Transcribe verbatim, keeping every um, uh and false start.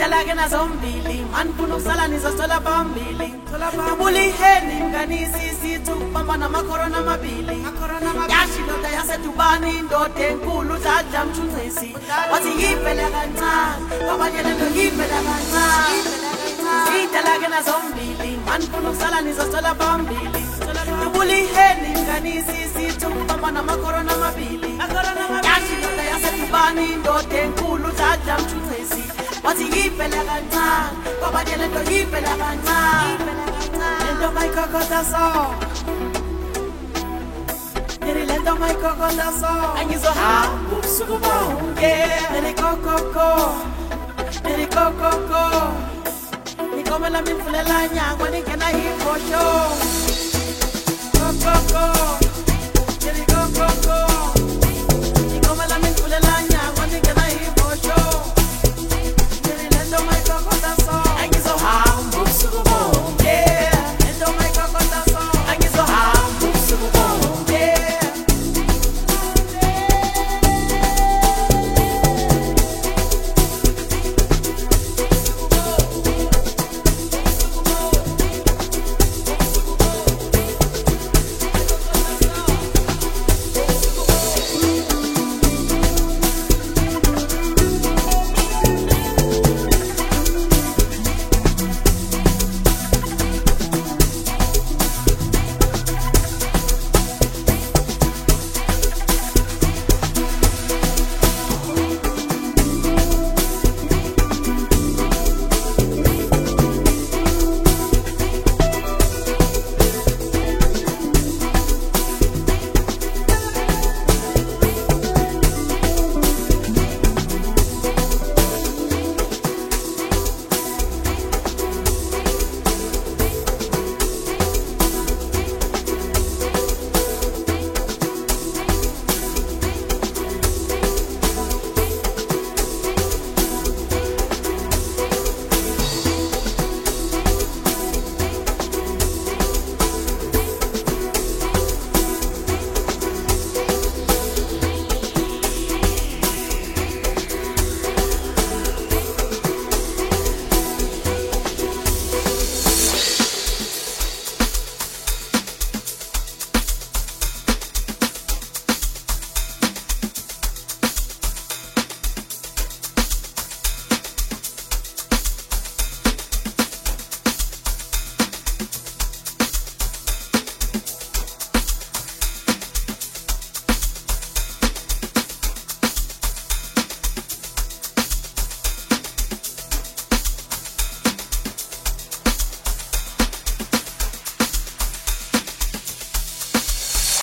Idalake na zombili man kuno sala nizostola pambili Tubuli heni mganisi situ Pamba na makorona mabili Yashi ndote yase tubani ndote nkulu Jaja mchunwesi Wati yipele kantan Baba jelendo yipele kantan Idalake na zombili man kuno sala nizostola pambili Tubuli heni mganisi situ Pamba na makorona mabili Yashi ndote yase tubani ndote nkulu Jaja mchunwesi Wati yipele kantan Baba jelendo yipele kantan Lendo my cocoa so Neri lendo my cocoa so And you so humble suku bonge Neri cocoa Neri cocoa Ni come la min fule la nyangwa Ni kena hip for show Cocoa Neri cocoa